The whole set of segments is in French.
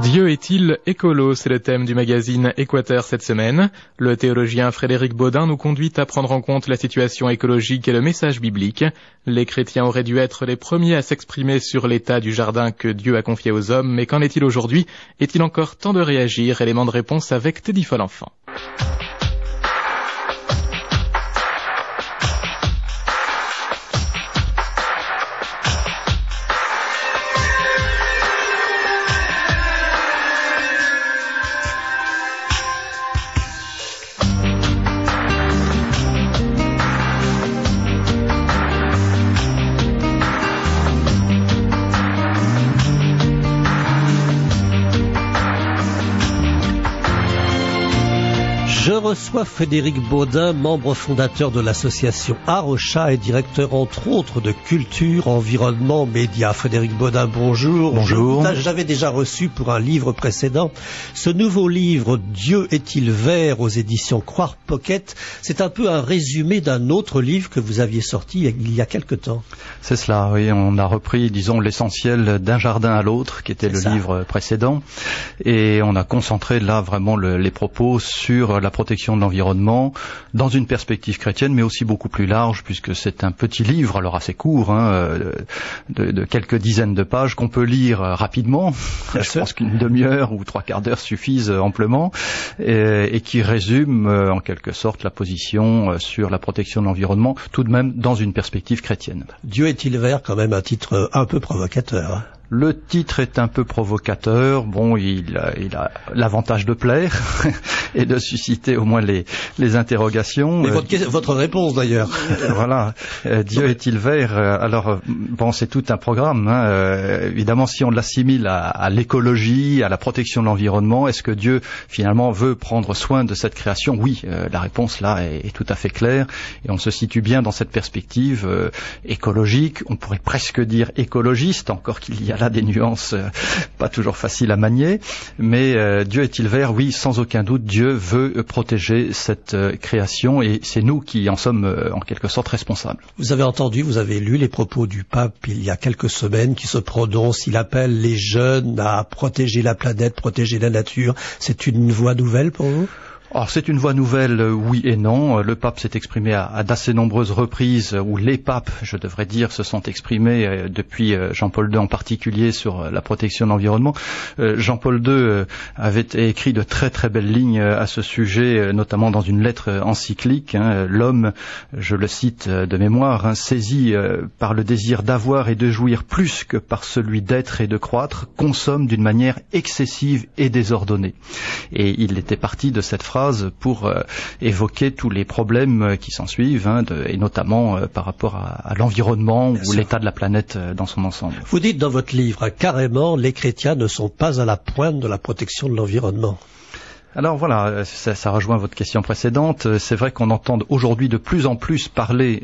Dieu est-il écolo? C'est le thème du magazine Équateur cette semaine. Le théologien Frédéric Baudin nous conduit à prendre en compte la situation écologique et le message biblique. Les chrétiens auraient dû être les premiers à s'exprimer sur l'état du jardin que Dieu a confié aux hommes, mais qu'en est-il aujourd'hui? Est-il encore temps de réagir? Élément de réponse avec Teddy Folenfant. Je reçois Frédéric Baudin, membre fondateur de l'association Arocha et directeur entre autres de culture, environnement, médias. Frédéric Baudin, bonjour. Bonjour. J'avais déjà reçu pour un livre précédent ce nouveau livre Dieu est-il vert aux éditions Croire Pocket. C'est un peu un résumé d'un autre livre que vous aviez sorti il y a quelque temps. C'est cela, oui. On a repris, disons, l'essentiel d'un jardin à l'autre, qui était le livre précédent. Et on a concentré là vraiment les propos sur la protection de l'environnement dans une perspective chrétienne, mais aussi beaucoup plus large, puisque c'est un petit livre, alors assez court, de quelques dizaines de pages qu'on peut lire rapidement. Je pense qu'une demi-heure ou trois quarts d'heure suffisent amplement, et qui résume en quelque sorte la position sur la protection de l'environnement, tout de même dans une perspective chrétienne. Dieu est-il vert, quand même un titre un peu provocateur. Le titre est un peu provocateur. Bon, il a l'avantage de plaire et de susciter au moins les interrogations. Et votre réponse d'ailleurs. Voilà. Dieu est-il vert? Alors, bon, c'est tout un programme. Évidemment, si on l'assimile à l'écologie, à la protection de l'environnement, est-ce que Dieu finalement veut prendre soin de cette création? Oui, la réponse là est tout à fait claire. Et on se situe bien dans cette perspective écologique. On pourrait presque dire écologiste, encore qu'il y a là des nuances pas toujours faciles à manier, mais Dieu est-il vert? Oui, sans aucun doute, Dieu veut protéger cette création et c'est nous qui en sommes en quelque sorte responsables. Vous avez entendu, vous avez lu les propos du pape il y a quelques semaines qui se prononce, il appelle les jeunes à protéger la planète, protéger la nature. C'est une voie nouvelle pour vous? Alors c'est une voie nouvelle, oui et non. Le pape s'est exprimé à d'assez nombreuses reprises, ou les papes, je devrais dire, se sont exprimés depuis Jean-Paul II en particulier sur la protection de l'environnement. Jean-Paul II avait écrit de très très belles lignes à ce sujet, notamment dans une lettre encyclique. L'homme, je le cite de mémoire, saisi par le désir d'avoir et de jouir plus que par celui d'être et de croître, consomme d'une manière excessive et désordonnée. Et il était parti de cette phrase pour évoquer tous les problèmes qui s'en suivent, et notamment par rapport à l'environnement ou l'état de la planète dans son ensemble. Vous dites dans votre livre, carrément, les chrétiens ne sont pas à la pointe de la protection de l'environnement. Alors voilà, ça rejoint votre question précédente. C'est vrai qu'on entend aujourd'hui de plus en plus parler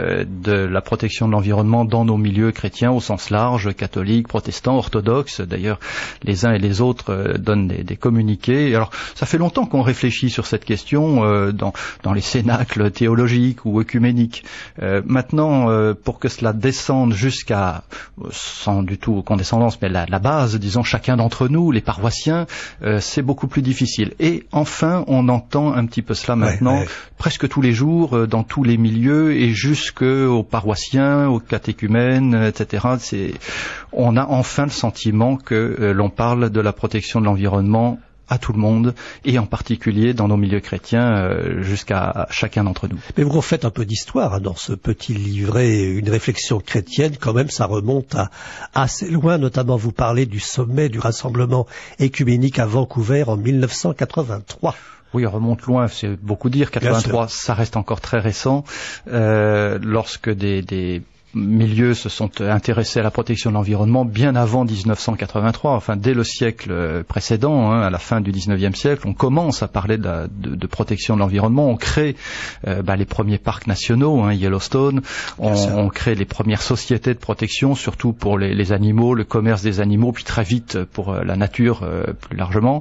de la protection de l'environnement dans nos milieux chrétiens au sens large, catholiques, protestants, orthodoxes. D'ailleurs, les uns et les autres donnent des communiqués. Alors, ça fait longtemps qu'on réfléchit sur cette question dans les cénacles théologiques ou œcuméniques. Maintenant, pour que cela descende jusqu'à, sans du tout condescendance, mais la base, disons, chacun d'entre nous, les paroissiens, c'est beaucoup plus difficile. Et enfin, on entend un petit peu cela maintenant, presque tous les jours, dans tous les milieux, et jusqu'aux paroissiens, aux catéchumènes, etc. On a enfin le sentiment que l'on parle de la protection de l'environnement à tout le monde, et en particulier dans nos milieux chrétiens, jusqu'à chacun d'entre nous. Mais vous refaites un peu d'histoire dans ce petit livret, une réflexion chrétienne, quand même ça remonte à assez loin, notamment vous parlez du sommet du rassemblement écuménique à Vancouver en 1983. Oui, on remonte loin, c'est beaucoup dire, 83, ça reste encore très récent, lorsque des milieux se sont intéressés à la protection de l'environnement bien avant 1983, enfin dès le siècle précédent, à la fin du 19e siècle, on commence à parler de protection de l'environnement, on crée les premiers parcs nationaux, Yellowstone, on crée les premières sociétés de protection, surtout pour les animaux, le commerce des animaux, puis très vite pour la nature plus largement.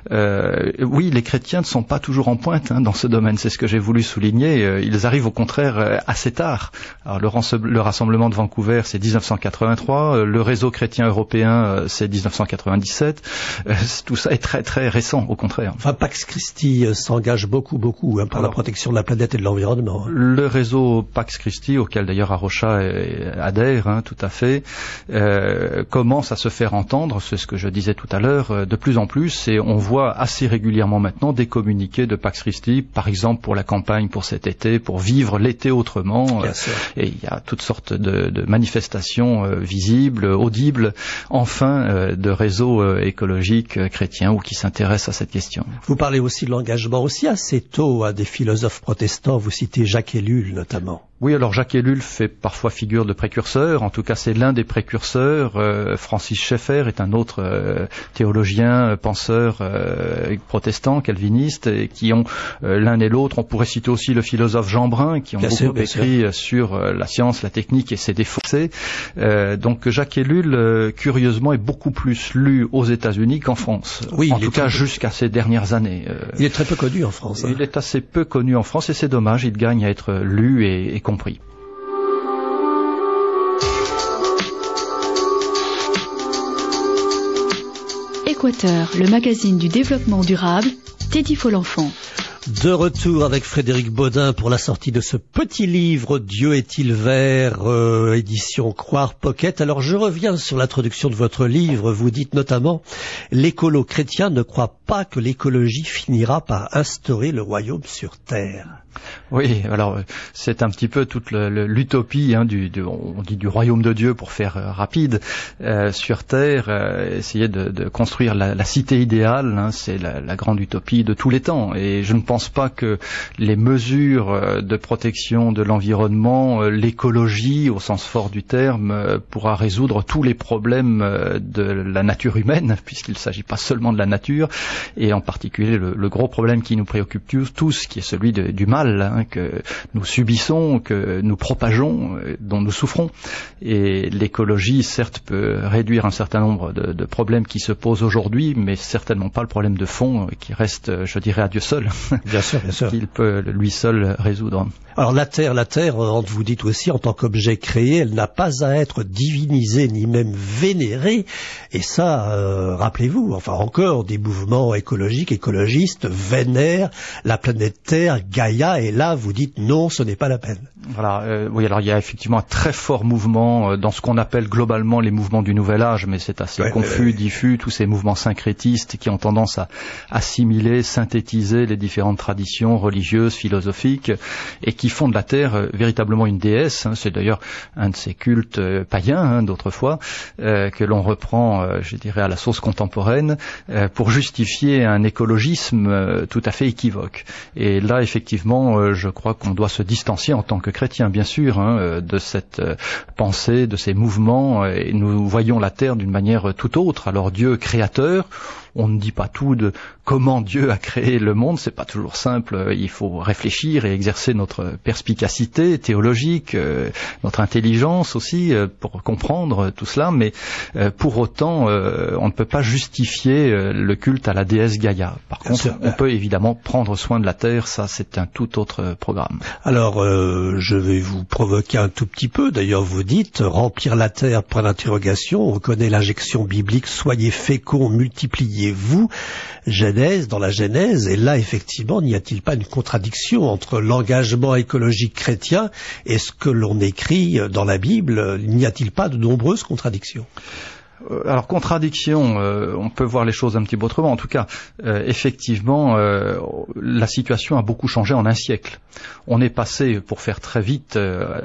Oui, les chrétiens ne sont pas toujours en pointe dans ce domaine, c'est ce que j'ai voulu souligner, ils arrivent au contraire assez tard. Alors le rassemblement rassemblement de Vancouver, c'est 1983. Le réseau chrétien européen, c'est 1997. Tout ça est très très récent, au contraire. Enfin, Pax Christi s'engage beaucoup pour la protection de la planète et de l'environnement. Le réseau Pax Christi, auquel d'ailleurs Arocha adhère, tout à fait, commence à se faire entendre, c'est ce que je disais tout à l'heure, de plus en plus, et on voit assez régulièrement maintenant des communiqués de Pax Christi, par exemple pour la campagne pour cet été, pour vivre l'été autrement, et il y a toutes sortes de manifestations visibles, audibles, enfin, de réseaux écologiques chrétiens ou qui s'intéressent à cette question. Vous parlez aussi de l'engagement aussi assez tôt à des philosophes protestants, vous citez Jacques Ellul notamment. Oui, alors Jacques Ellul fait parfois figure de précurseur, en tout cas c'est l'un des précurseurs. Francis Schaeffer est un autre théologien, penseur protestant, calviniste, et qui ont l'un et l'autre, on pourrait citer aussi le philosophe Jean Brun, qui ont beaucoup écrit sur la science, la technique et ses défauts. Donc Jacques Ellul, curieusement, est beaucoup plus lu aux États-Unis qu'en France, en tout cas jusqu'à ces dernières années. Il est très peu connu en France. Il est assez peu connu en France et c'est dommage, il gagne à être lu et compris. Équateur, le magazine du développement durable, Teddy Folenfant. De retour avec Frédéric Baudin pour la sortie de ce petit livre Dieu est-il vert, édition Croire Pocket. Alors je reviens sur l'introduction de votre livre. Vous dites notamment l'écolo chrétien ne croit pas que l'écologie finira par instaurer le royaume sur terre. Oui, alors c'est un petit peu toute l'utopie, on dit du royaume de Dieu pour faire rapide, sur terre, essayer de construire la cité idéale, c'est la grande utopie de tous les temps. Et je ne pense pas que les mesures de protection de l'environnement, l'écologie au sens fort du terme, pourra résoudre tous les problèmes de la nature humaine, puisqu'il ne s'agit pas seulement de la nature, et en particulier le gros problème qui nous préoccupe tous, qui est celui du mal que nous subissons, que nous propageons, dont nous souffrons. Et l'écologie, certes, peut réduire un certain nombre de problèmes qui se posent aujourd'hui, mais certainement pas le problème de fond qui reste, je dirais, à Dieu seul. Bien sûr. Qu'il peut lui seul résoudre. Alors la terre, vous dites aussi, en tant qu'objet créé, elle n'a pas à être divinisée ni même vénérée. Et ça, rappelez-vous, enfin encore, des mouvements écologistes vénèrent la planète Terre, Gaïa, et là vous dites non, ce n'est pas la peine. Voilà, oui, alors il y a effectivement un très fort mouvement dans ce qu'on appelle globalement les mouvements du Nouvel Âge, mais c'est assez confus, diffus, tous ces mouvements syncrétistes qui ont tendance à assimiler, synthétiser les différentes traditions religieuses, philosophiques, et qui font de la Terre véritablement une déesse. C'est d'ailleurs un de ces cultes païens d'autrefois que l'on reprend, je dirais, à la sauce contemporaine pour justifier un écologisme tout à fait équivoque. Et là, effectivement, je crois qu'on doit se distancier en tant que chrétien, bien sûr, de cette pensée, de ces mouvements, et nous voyons la Terre d'une manière tout autre. Alors Dieu créateur, on ne dit pas tout de comment Dieu a créé le monde, c'est pas toujours simple, il faut réfléchir et exercer notre perspicacité théologique, notre intelligence aussi pour comprendre tout cela, mais pour autant on ne peut pas justifier le culte à la déesse Gaïa. Par contre, on peut évidemment prendre soin de la terre, ça c'est un tout autre programme. Alors je vais vous provoquer un tout petit peu, d'ailleurs vous dites remplir la terre, point d'interrogation, on connaît l'injection biblique, soyez féconds, multipliez-vous, dans la Genèse, et là effectivement n'y a-t-il pas une contradiction entre l'engagement écologique chrétien et ce que l'on écrit dans la Bible? N'y a-t-il pas de nombreuses contradictions? Alors contradiction, on peut voir les choses un petit peu autrement. En tout cas, effectivement, la situation a beaucoup changé en un siècle. On est passé, pour faire très vite,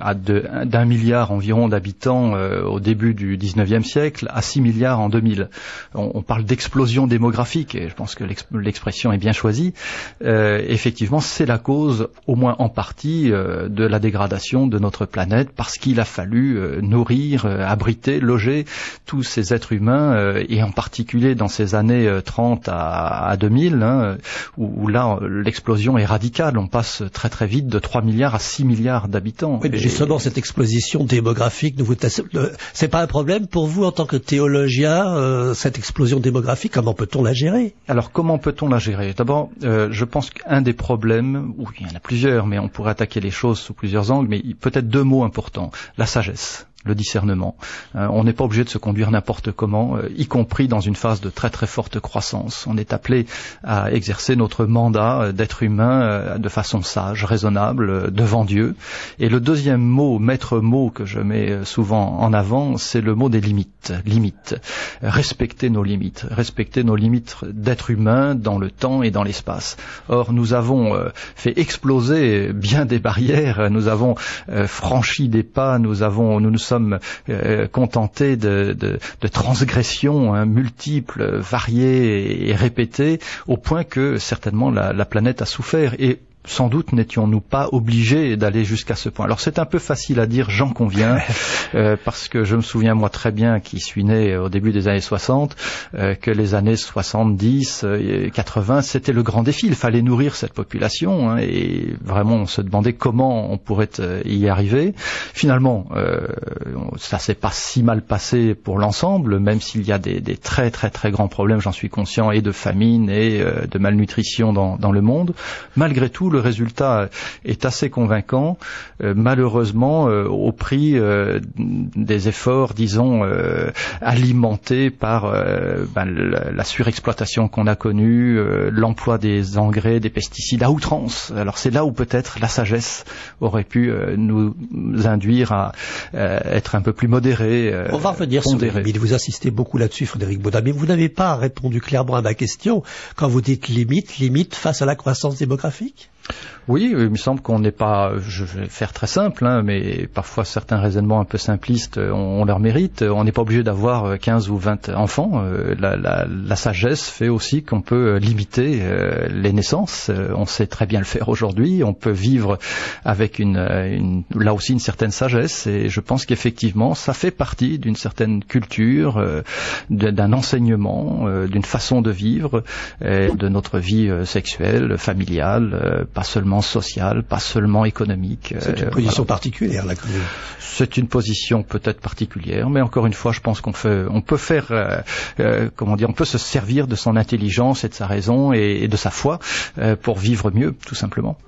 d'un milliard environ d'habitants au début du 19e siècle à 6 milliards en 2000. On parle d'explosion démographique, et je pense que l'expression est bien choisie. Effectivement, c'est la cause, au moins en partie, de la dégradation de notre planète, parce qu'il a fallu nourrir, abriter, loger tous ces des êtres humains, et en particulier dans ces années 30 à 2000, où là l'explosion est radicale. On passe très très vite de 3 milliards à 6 milliards d'habitants. Oui, mais justement, cette explosion démographique, c'est pas un problème pour vous en tant que théologien, cette explosion démographique, comment peut-on la gérer? Alors, comment peut-on la gérer? D'abord, je pense qu'un des problèmes, il y en a plusieurs, mais on pourrait attaquer les choses sous plusieurs angles, mais peut-être 2 mots importants. La sagesse. Le discernement. On n'est pas obligé de se conduire n'importe comment, y compris dans une phase de très très forte croissance. On est appelé à exercer notre mandat d'être humain de façon sage, raisonnable, devant Dieu. Et le deuxième mot, maître mot que je mets souvent en avant, c'est le mot des limites. Limites. Respecter nos limites. Respecter nos limites d'être humain dans le temps et dans l'espace. Or, nous avons fait exploser bien des barrières, nous avons franchi des pas, nous nous sommes contentés de transgressions multiples, variées et répétées, au point que certainement la planète a souffert. Et sans doute n'étions-nous pas obligés d'aller jusqu'à ce point. Alors c'est un peu facile à dire, j'en conviens, parce que je me souviens moi très bien, qui suis né au début des années 60, que les années 70, 80, c'était le grand défi. Il fallait nourrir cette population, et vraiment on se demandait comment on pourrait y arriver. Finalement, ça s'est pas si mal passé pour l'ensemble, même s'il y a des très très très grands problèmes, j'en suis conscient, et de famine et de malnutrition dans le monde. Malgré tout, le résultat est assez convaincant, malheureusement au prix des efforts, disons, alimentés par la surexploitation qu'on a connue, l'emploi des engrais, des pesticides à outrance. Alors c'est là où peut-être la sagesse aurait pu nous induire à être un peu plus modérés. On va revenir sur les limites. Vous insistez beaucoup là-dessus, Frédéric Baudin, mais vous n'avez pas répondu clairement à ma question quand vous dites limite face à la croissance démographique. Oui, il me semble qu'on n'est pas, je vais faire très simple, mais parfois certains raisonnements un peu simplistes ont leur mérite. On n'est pas obligé d'avoir 15 ou 20 enfants. La sagesse fait aussi qu'on peut limiter les naissances. On sait très bien le faire aujourd'hui. On peut vivre avec là aussi une certaine sagesse, et je pense qu'effectivement ça fait partie d'une certaine culture, d'un enseignement, d'une façon de vivre, de notre vie sexuelle, familiale, pas seulement sociale, pas seulement économique. C'est une position particulière, là, quand même. C'est une position peut-être particulière, mais encore une fois, je pense on peut se servir de son intelligence et de sa raison et de sa foi pour vivre mieux, tout simplement.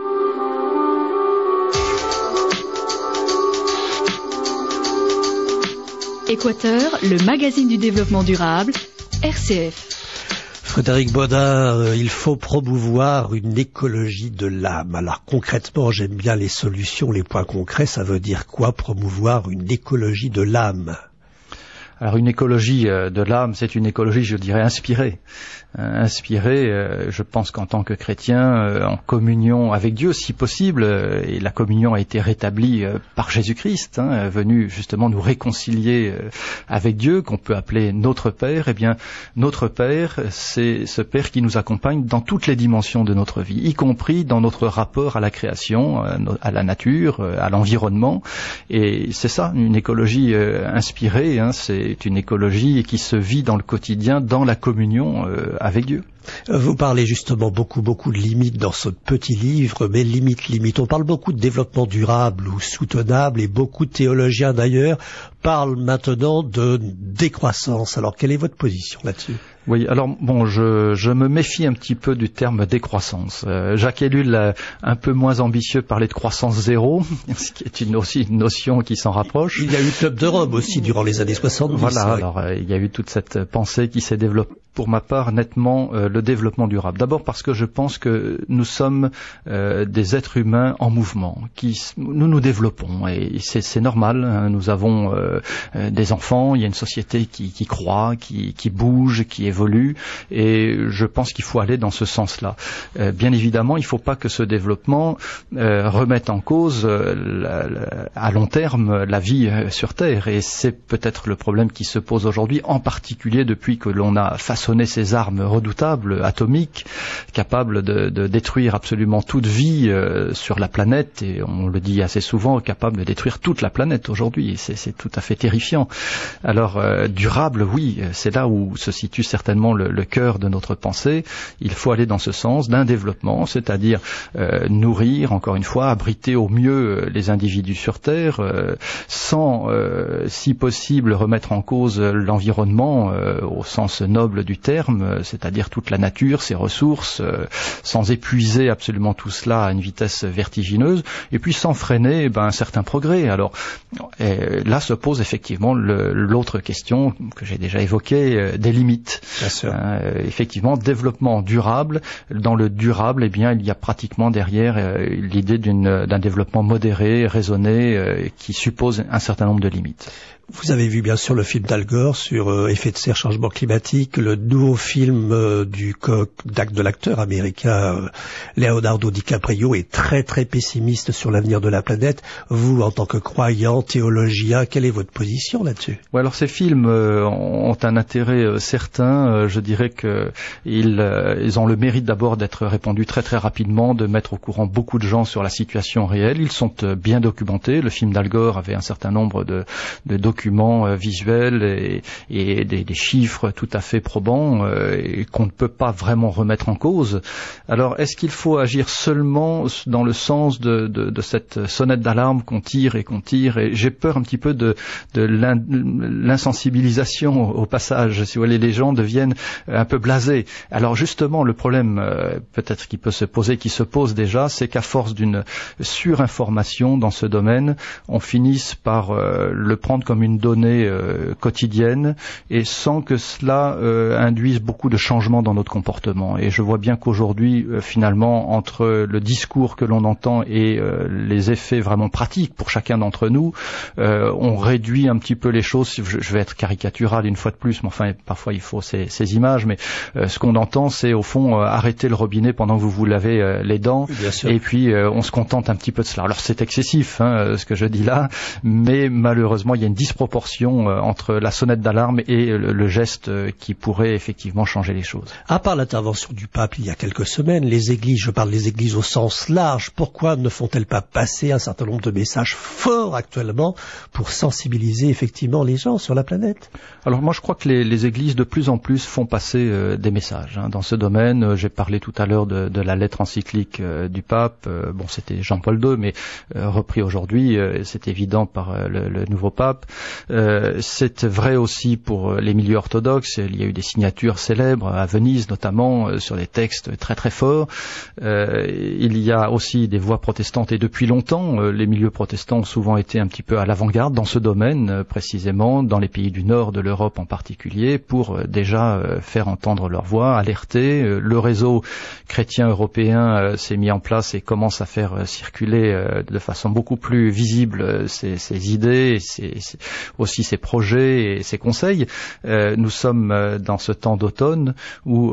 Équateur, le magazine du développement durable, RCF. Frédéric Baudin, il faut promouvoir une écologie de l'âme. Alors concrètement, j'aime bien les solutions, les points concrets, ça veut dire quoi, promouvoir une écologie de l'âme? Alors une écologie de l'âme, c'est une écologie, je dirais, inspirée. Je pense qu'en tant que chrétien, en communion avec Dieu, si possible, et la communion a été rétablie par Jésus-Christ, venu justement nous réconcilier avec Dieu, qu'on peut appeler notre Père. Eh bien, notre Père, c'est ce Père qui nous accompagne dans toutes les dimensions de notre vie, y compris dans notre rapport à la création, à la nature, à l'environnement. Et c'est ça, une écologie inspirée, c'est une écologie qui se vit dans le quotidien, dans la communion avec Dieu. Vous parlez justement beaucoup de limites dans ce petit livre, mais limites. On parle beaucoup de développement durable ou soutenable, et beaucoup de théologiens d'ailleurs parlent maintenant de décroissance. Alors quelle est votre position là-dessus? Oui, alors je me méfie un petit peu du terme décroissance. Jacques Ellul, un peu moins ambitieux, parlait de croissance zéro, ce qui est aussi une notion qui s'en rapproche. Il y a eu le Club de Rome aussi durant les années 70. Voilà, alors il y a eu toute cette pensée qui s'est développée. Pour ma part, nettement le développement durable. D'abord parce que je pense que nous sommes des êtres humains en mouvement, nous développons, et c'est normal. Nous avons des enfants, il y a une société qui croît, qui bouge, qui évolue, et je pense qu'il faut aller dans ce sens-là. Bien évidemment, il ne faut pas que ce développement remette en cause à long terme la vie sur Terre, et c'est peut-être le problème qui se pose aujourd'hui, en particulier depuis que l'on a façonné ces armes redoutables bombes atomiques, capable de détruire absolument toute vie sur la planète, et on le dit assez souvent, capable de détruire toute la planète aujourd'hui, et c'est tout à fait terrifiant. Alors, durable, oui, c'est là où se situe certainement le cœur de notre pensée. Il faut aller dans ce sens d'un développement, c'est-à-dire nourrir, encore une fois, abriter au mieux les individus sur Terre, sans, si possible, remettre en cause l'environnement au sens noble du terme, c'est-à-dire toute la nature, ses ressources, sans épuiser absolument tout cela à une vitesse vertigineuse, et puis sans freiner un certain progrès. Alors là se pose effectivement l'autre question que j'ai déjà évoquée, des limites. Bien sûr. Effectivement, développement durable. Dans le durable, eh bien, il y a pratiquement derrière l'idée d'un développement modéré, raisonné, qui suppose un certain nombre de limites. Vous avez vu bien sûr le film d'Al Gore sur effet de serre, changement climatique, le nouveau film de l'acteur américain Leonardo DiCaprio est très très pessimiste sur l'avenir de la planète. Vous, en tant que croyant, théologien, quelle est votre position là-dessus? Ouais, alors ces films ont un intérêt certain. Je dirais que ils ont le mérite d'abord d'être répandus très très rapidement, de mettre au courant beaucoup de gens sur la situation réelle. Ils sont bien documentés. Le film d'Al Gore avait un certain nombre de documents visuels et des chiffres tout à fait probants et qu'on ne peut pas vraiment remettre en cause. Alors, est-ce qu'il faut agir seulement dans le sens de cette sonnette d'alarme qu'on tire et j'ai peur un petit peu de l'insensibilisation au passage. Si vous voulez, les gens deviennent un peu blasés. Alors justement, le problème peut-être qui se pose déjà, c'est qu'à force d'une surinformation dans ce domaine, on finisse par le prendre comme une donnée quotidienne et sans que cela induise beaucoup de changements dans notre comportement. Et je vois bien qu'aujourd'hui, finalement, entre le discours que l'on entend et les effets vraiment pratiques pour chacun d'entre nous, on réduit un petit peu les choses. Je vais être caricatural une fois de plus, mais enfin, parfois il faut ces images, mais ce qu'on entend, c'est au fond arrêter le robinet pendant que vous lavez les dents, oui, et puis on se contente un petit peu de cela. Alors c'est excessif, ce que je dis là, mais malheureusement, il y a une disproportion entre la sonnette d'alarme et le geste qui pourrait effectivement changer les choses. À part l'intervention du pape il y a quelques semaines, les églises, je parle des églises au sens large, pourquoi ne font-elles pas passer un certain nombre de messages forts actuellement pour sensibiliser effectivement les gens sur la planète? Alors moi je crois que les églises de plus en plus font passer des messages dans ce domaine. J'ai parlé tout à l'heure de la lettre encyclique du pape. Bon, c'était Jean-Paul II, mais repris aujourd'hui, c'est évident par le nouveau pape. C'est vrai aussi pour les milieux orthodoxes. Il y a eu des signatures célèbres à Venise notamment sur des textes très très forts. Il y a aussi des voix protestantes et depuis longtemps les milieux protestants ont souvent été un petit peu à l'avant-garde dans ce domaine, précisément dans les pays du nord de l'Europe en particulier, pour déjà faire entendre leur voix, alerter. Le réseau chrétien européen s'est mis en place et commence à faire circuler de façon beaucoup plus visible ses idées, aussi ses projets et ses conseils. Nous sommes dans ce temps d'automne où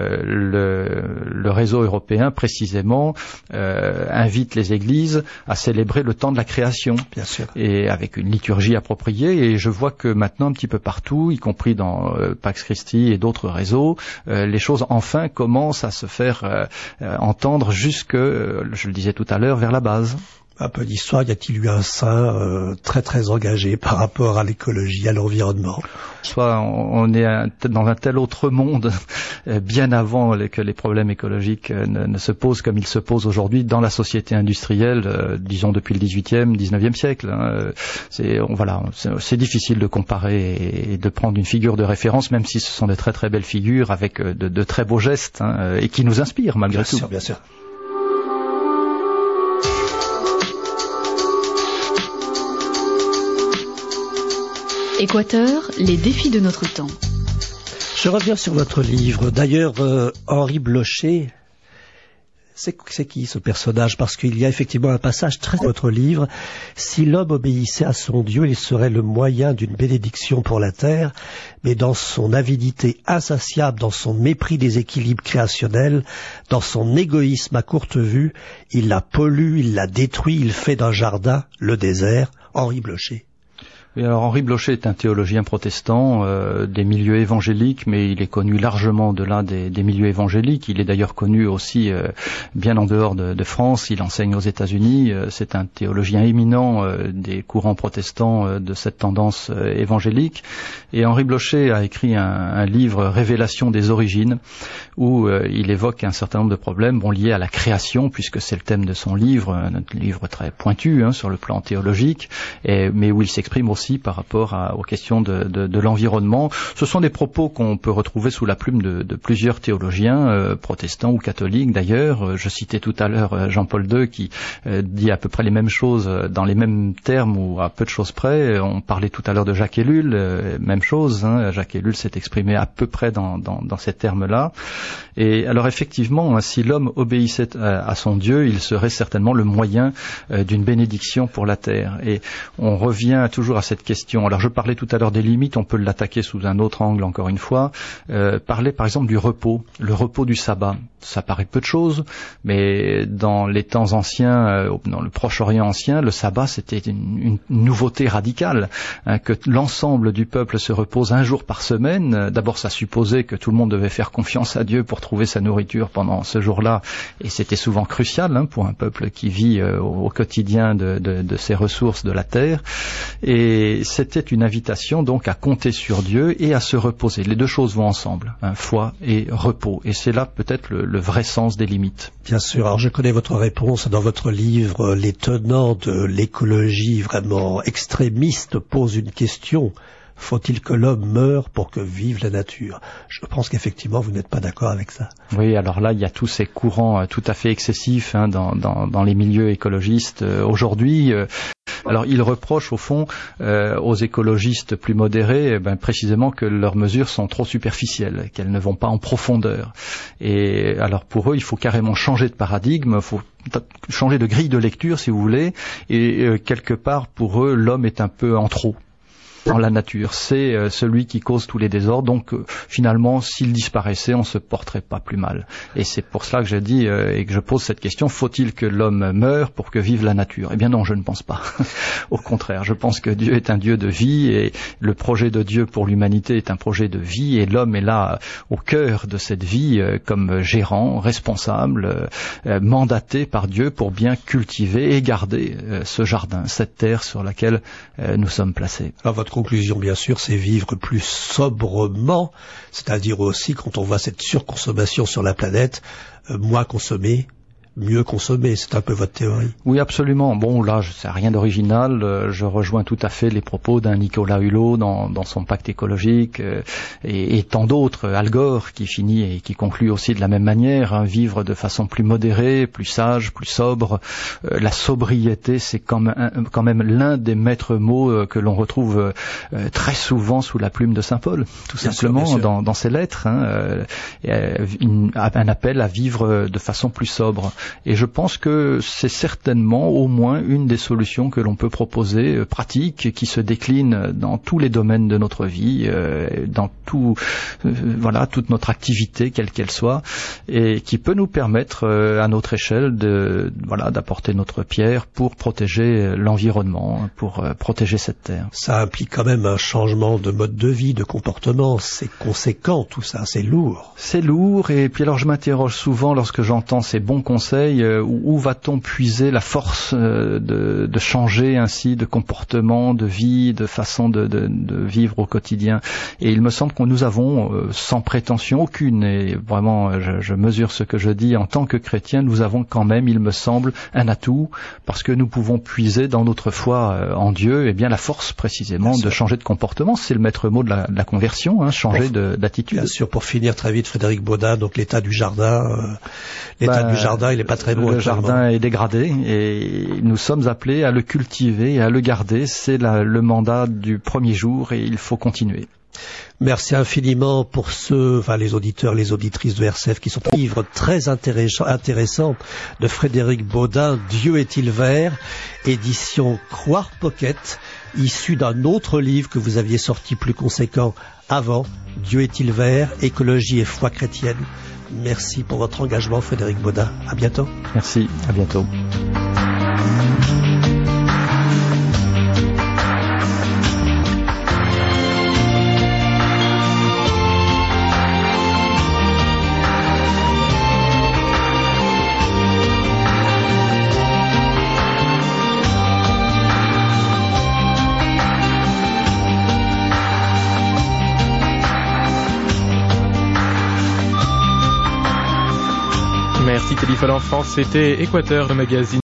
le réseau européen précisément invite les églises à célébrer le temps de la création. Bien sûr. Et avec une liturgie appropriée, et je vois que maintenant un petit peu partout, y compris dans Pax Christi et d'autres réseaux, les choses enfin commencent à se faire entendre jusque, je le disais tout à l'heure, vers la base. Un peu d'histoire, y a-t-il eu un saint très très engagé par rapport à l'écologie, à l'environnement? Soit on est dans un tel autre monde bien avant que les problèmes écologiques ne se posent comme ils se posent aujourd'hui dans la société industrielle, disons depuis le 18e, 19e siècle. C'est difficile de comparer et de prendre une figure de référence, même si ce sont de très très belles figures avec de très beaux gestes et qui nous inspirent malgré tout. Bien sûr. Équateur, les défis de notre temps. Je reviens sur votre livre. D'ailleurs, Henri Blocher, c'est qui ce personnage? Parce qu'il y a effectivement un passage très dans votre livre. Si l'homme obéissait à son Dieu, il serait le moyen d'une bénédiction pour la terre, mais dans son avidité insatiable, dans son mépris des équilibres créationnels, dans son égoïsme à courte vue, il la pollue, il la détruit, il fait d'un jardin le désert. Henri Blocher. Et alors Henri Blocher est un théologien protestant des milieux évangéliques, mais il est connu largement au-delà des milieux évangéliques. Il est d'ailleurs connu aussi bien en dehors de France. Il enseigne aux États-Unis. C'est un théologien éminent des courants protestants de cette tendance évangélique. Et Henri Blocher a écrit un livre, Révélation des origines, où il évoque un certain nombre de problèmes liés à la création, puisque c'est le thème de son livre, un livre très pointu sur le plan théologique, mais où il s'exprime aussi par rapport aux questions de l'environnement. Ce sont des propos qu'on peut retrouver sous la plume de plusieurs théologiens, protestants ou catholiques d'ailleurs. Je citais tout à l'heure Jean-Paul II qui dit à peu près les mêmes choses dans les mêmes termes ou à peu de choses près. On parlait tout à l'heure de Jacques Ellul, même chose. Jacques Ellul s'est exprimé à peu près dans ces termes-là. Et alors effectivement, si l'homme obéissait à son Dieu, il serait certainement le moyen d'une bénédiction pour la terre. Et on revient toujours à cette question. Alors je parlais tout à l'heure des limites, on peut l'attaquer sous un autre angle encore une fois. Parler par exemple du repos, le repos du sabbat. Ça paraît peu de choses, mais dans les temps anciens, dans le Proche-Orient ancien, le sabbat c'était une nouveauté radicale, que l'ensemble du peuple se repose un jour par semaine. D'abord ça supposait que tout le monde devait faire confiance à Dieu pour trouver sa nourriture pendant ce jour-là, et c'était souvent crucial pour un peuple qui vit au quotidien de ses ressources de la terre. Et c'était une invitation donc à compter sur Dieu et à se reposer. Les deux choses vont ensemble, foi et repos. Et c'est là peut-être le vrai sens des limites. Bien sûr. Alors je connais votre réponse dans votre livre. Les tenants de l'écologie vraiment extrémiste posent une question. Faut-il que l'homme meure pour que vive la nature? Je pense qu'effectivement, vous n'êtes pas d'accord avec ça. Oui, alors là, il y a tous ces courants tout à fait excessifs dans les milieux écologistes aujourd'hui. Alors, ils reprochent au fond aux écologistes plus modérés, précisément que leurs mesures sont trop superficielles, qu'elles ne vont pas en profondeur. Et alors, pour eux, il faut carrément changer de paradigme, il faut changer de grille de lecture, si vous voulez. Et quelque part, pour eux, l'homme est un peu en trop dans la nature. C'est celui qui cause tous les désordres. Donc finalement, s'il disparaissait, on se porterait pas plus mal. Et c'est pour cela que je dis et que je pose cette question, faut-il que l'homme meure pour que vive la nature? Eh bien non, je ne pense pas. Au contraire, je pense que Dieu est un Dieu de vie et le projet de Dieu pour l'humanité est un projet de vie et l'homme est là au cœur de cette vie comme gérant, responsable, mandaté par Dieu pour bien cultiver et garder ce jardin, cette terre sur laquelle nous sommes placés. Alors votre conclusion, bien sûr, c'est vivre plus sobrement, c'est-à-dire aussi, quand on voit cette surconsommation sur la planète, moins consommer, mieux consommer, c'est un peu votre théorie. Oui, absolument. Bon, là, c'est rien d'original. Je rejoins tout à fait les propos d'un Nicolas Hulot dans son pacte écologique et tant d'autres. Al Gore qui finit et qui conclut aussi de la même manière, vivre de façon plus modérée, plus sage, plus sobre. La sobriété, c'est quand même l'un des maîtres mots que l'on retrouve très souvent sous la plume de Saint Paul, tout simplement dans ses lettres. Un appel à vivre de façon plus sobre. Et je pense que c'est certainement au moins une des solutions que l'on peut proposer, pratiques, qui se déclinent dans tous les domaines de notre vie, dans toute notre activité, quelle qu'elle soit, et qui peut nous permettre, à notre échelle, d'apporter notre pierre pour protéger l'environnement, pour protéger cette terre. Ça implique quand même un changement de mode de vie, de comportement. C'est conséquent, tout ça, c'est lourd. C'est lourd, et puis alors je m'interroge souvent lorsque j'entends ces bons conseils, où va-t-on puiser la force de changer ainsi de comportement, de vie, de façon de vivre au quotidien. Et il me semble que nous avons, sans prétention aucune, et vraiment je mesure ce que je dis, en tant que chrétiens, nous avons quand même, il me semble, un atout, parce que nous pouvons puiser dans notre foi en Dieu, et bien la force précisément de changer de comportement. C'est le maître mot de la conversion, changer d'attitude. Bien sûr, pour finir très vite, Frédéric Baudin, donc l'état du jardin, il est pas très beau. Le jardin est dégradé et nous sommes appelés à le cultiver et à le garder. C'est le mandat du premier jour et il faut continuer. Merci infiniment pour les auditeurs, les auditrices de RCF qui sont un livre très intéressant de Frédéric Baudin, Dieu est-il vert, édition Croire Pocket, issu d'un autre livre que vous aviez sorti plus conséquent avant, Dieu est-il vert, écologie et foi chrétienne. Merci pour votre engagement, Frédéric Baudin. À bientôt. Merci, à bientôt. Merci Téléphone Enfance, c'était Équateur, le magazine